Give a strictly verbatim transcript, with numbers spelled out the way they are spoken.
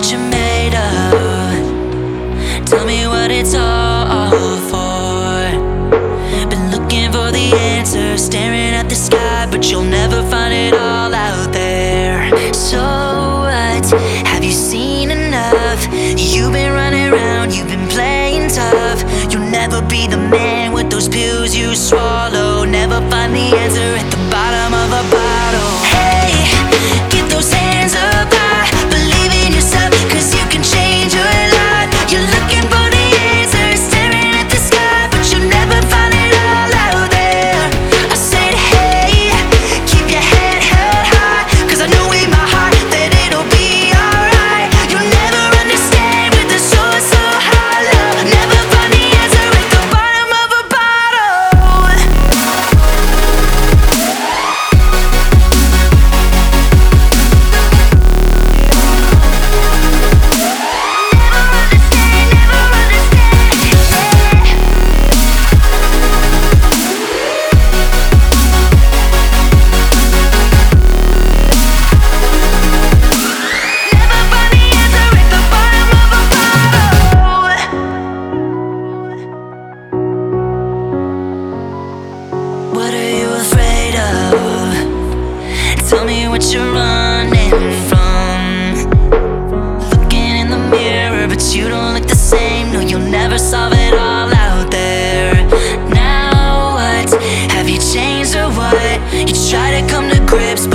what you're made of. Tell me what it's all for. Been looking for the answer, staring at the sky, but you'll never find it all out there. So what? Have you seen enough? You've been running around, you've been playing tough. You'll never be the man with those pills you swallow. Never find the answer at the bottom of a bottle. Hey, get those hands up high, believe in yourself, cause you can change your life. You're looking for the answer, staring at the sky, but you'll never find it all out there. I said hey, keep your head held high, cause I know in my heart that it'll be alright. You'll never understand with the soul so hollow. Never find the answer at the bottom of a bottle. What are you afraid of? Tell me what you're running from. Looking in the mirror, but you don't look the same. No, you'll never solve it all out there. Now what? Have you changed or what? You try to come to grips,